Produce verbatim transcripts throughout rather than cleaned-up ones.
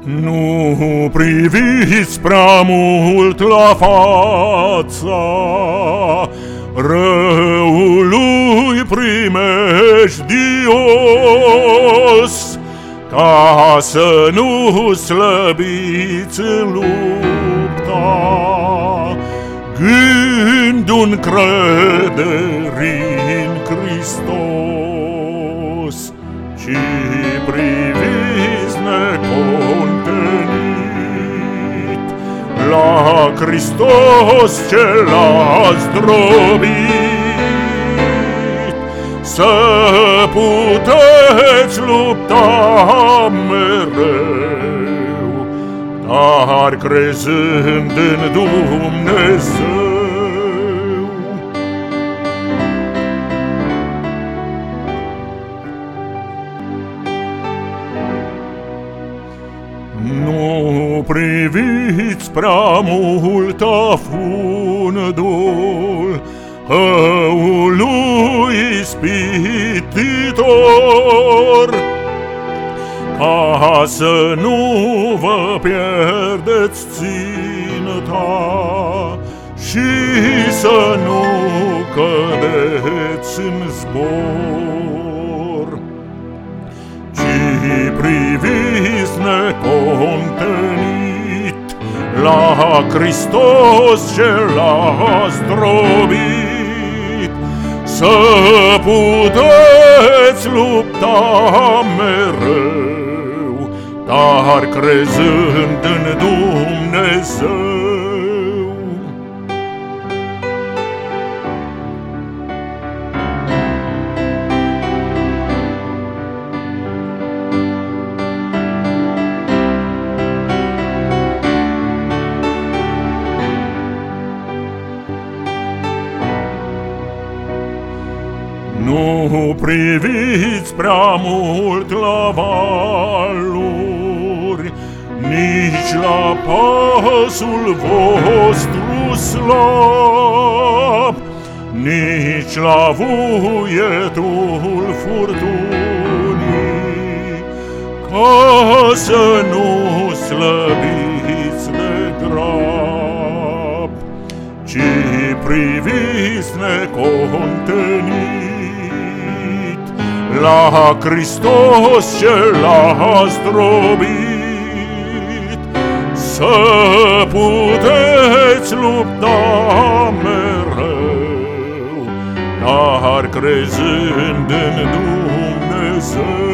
Nu priviți prea mult la fața răului primejdios, ca să nu slăbiți în lupta gândul crederii în Hristos, ci priviți necontenit la Hristos ce l-a zdrobit, să puteți lupta mereu, dar crezând în Dumnezeu. Nu priviți prea mult afundul hăului ispititor, ca să nu vă pierdeți ținta și să nu cădeți în zbor, ci priviți necontenit la Hristos ce l-a zdrobit, să puteți lupta mereu, dar crezând în Dumnezeu. Nu priviți prea mult la valuri, nici la pasul vostru slab, nici la vuietul furtunii, ca să nu slăbiți de grab, ci priviți necontenit la Hristos ce l-a zdrobit, să puteți lupta mereu, dar crezând în Dumnezeu.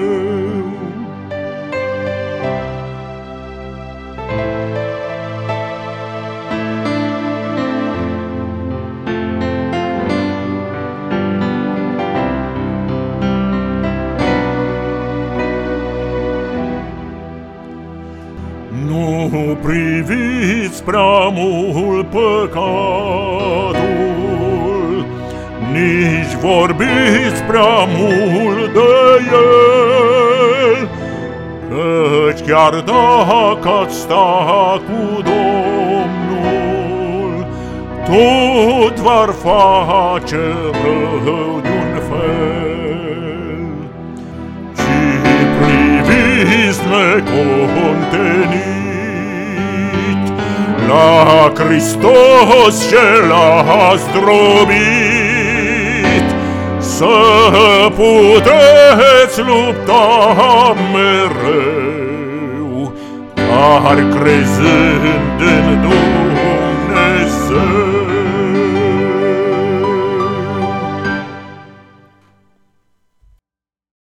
Nu priviți prea mult păcatul, nici vorbiți prea mult de el, căci chiar dacă ați sta cu Domnul, tot v-ar face rău de-un fel, ci priviți necontenit la Hristos ce l-a zdrobit, să puteți lupta mereu, dar crezând în Dumnezeu.